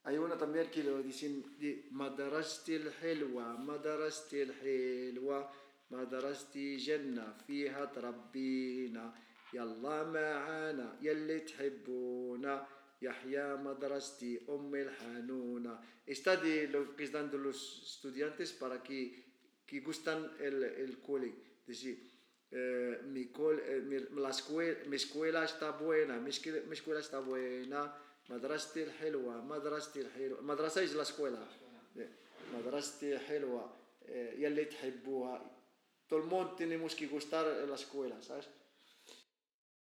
Hay una también que lo dicen, madrasti الحلوة madrasti الحلوة madrasti جنة فيها تربينا يلا معانا يلي تحبونا يحيى مدرستي أم الحنونة. Está de lo que están de los estudiantes para que gustan el cole. Decir, mi escuela está buena, mi escuela está buena. مدرستي الحلوة مدرستي الحلوة مدرسة es la escuela مدرستي حلوة يلي تحبوها. Todo el mundo tenemos que gustar la escuela, ¿sabes?